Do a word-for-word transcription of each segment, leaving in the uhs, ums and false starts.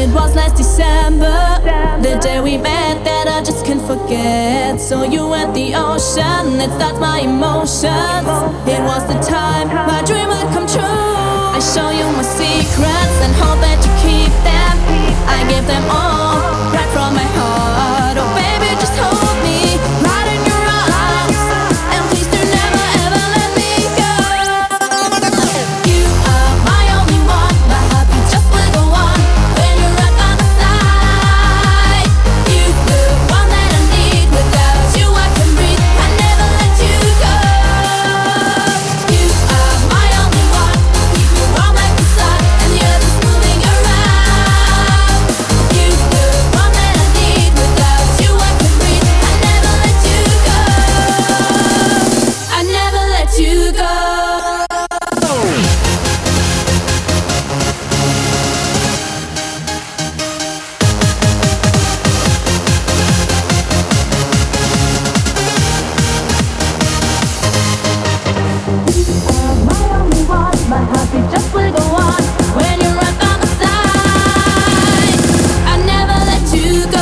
It was last December, the day we met that I just can't forget. So you at the ocean, it starts my emotions. It was the time my dream would come true. I show you my secrets and hope that you keep them. I give them all, right from my heart. Oh baby, just hold me right in your arms, and please do never ever let me go. You are my only one, my heartbeat just will go on when you're right by my side. You the one that I need, without you I can breathe, I never let you go. You are my only one, keep me warm like the sun, and the earth is moving around. You the one that I need, without you I can breathe, I never let you go. I never let you go. My only one, my heartbeat just will go on when you're right by my side. I never let you go.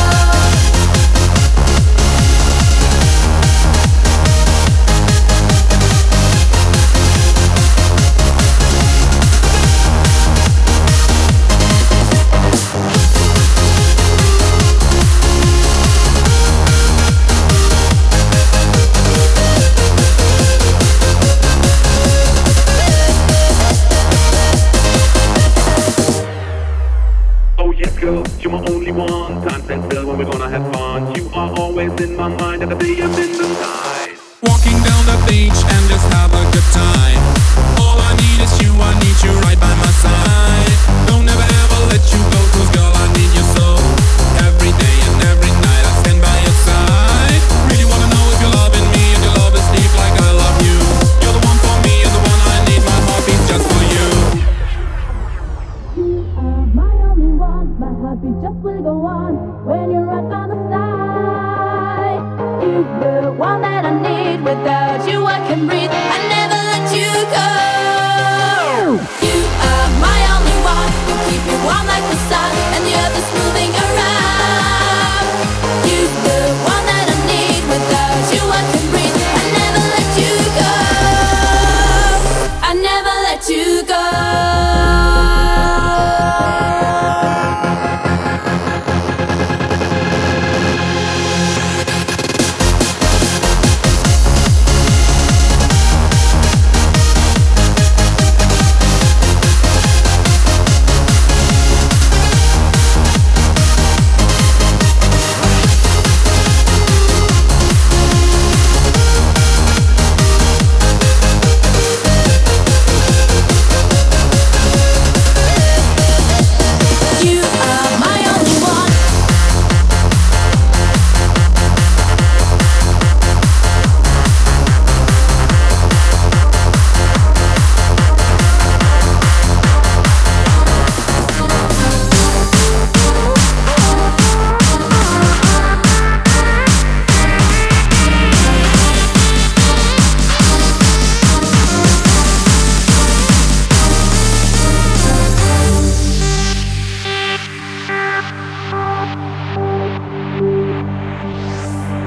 Oh yes, girl, you're my only one. Time stands still when we're gonna have fun. You are always in my mind, and I see you in the sky. Walking down the beach and just have a good time. All I need is you, I need you right by my side. Don't ever ever let you go, 'cause girl, I need you so. Every day and every night I stand by your side. Really wanna know if you're loving me, and your love is deep like I love you. You're the one for me, and the one I need, my heart beats just for you. You are my only one, my heartbeat just will go on when you're right by my side. You the one that I need, without you I can breathe, I never let you go. You are my only one, you keep me warm like the sun, and the earth is moving around. You the one that I need, without you I can breathe, I never let you go. I never let you go. You are my